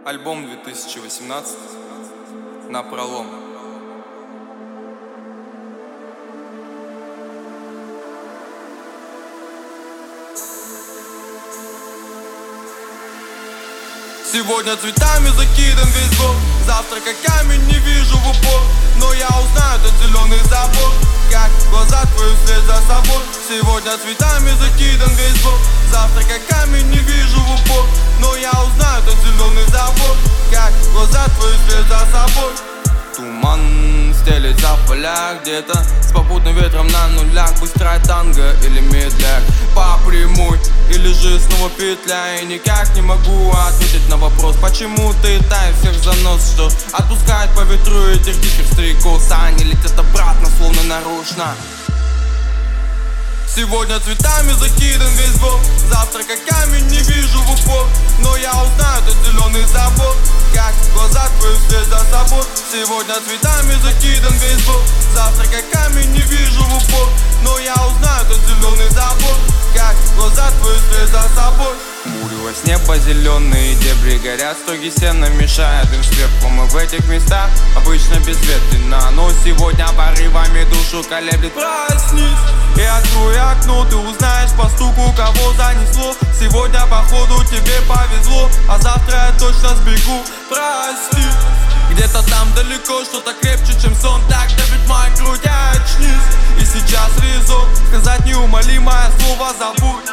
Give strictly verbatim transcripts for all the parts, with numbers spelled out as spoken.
Альбом две тысячи восемнадцать. Напролом. Сегодня цветами закидан весь двор, завтра как камень не вижу в упор, но я узнаю этот зеленый забор, как глаза твои вслед за собой. Сегодня цветами закидан весь двор, завтра как камень не вижу в упор, но я узнаю этот зеленый забор, как глаза твои вслед за собой. Туман стелется в полях где-то с попутным ветром на нулях. Быстрая танго или медляк по прямой, или же снова петля. И никак не могу ответить на вопрос, почему ты таешь всех за нос, что отпускает по ветру этих диких стариков. Они летят обратно, словно нарочно. Сегодня цветами закидан весь двор, завтра как камень не вижу в упор, но я узнаю этот зеленый забор, как глаза твои вслед за собой. Сегодня цветами закидан весь двор, завтра как камень не вижу в упор, но я узнаю этот зеленый забор, как глаза твои вслед за собой. Хмурилось небо, зеленые дебри горят, стоги сена мешают им сверху. Мы в этих местах обычно безветренно, но сегодня порывами душу колеблет. Проснись и открой окно, ты узнаешь по стуку, кого занесло. Сегодня походу тебе повезло, а завтра я точно сбегу. Прости, где-то там далеко что-то крепче, чем сон, так давит моя грудь, очнись. И сейчас резон сказать неумолимое слово забудь.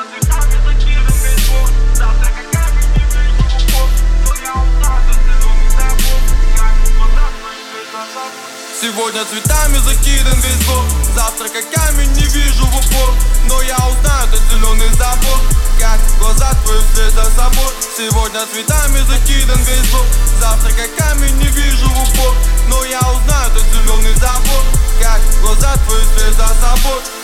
Сегодня цветами закидан весь двор, завтра как камень не вижу в упор, но я узнаю этот зеленый забор, как глаза твои вслед за собой. Сегодня цветами закидан весь двор, завтра как камень не вижу в упор, но я узнаю этот зеленый забор, как глаза твои вслед за собой.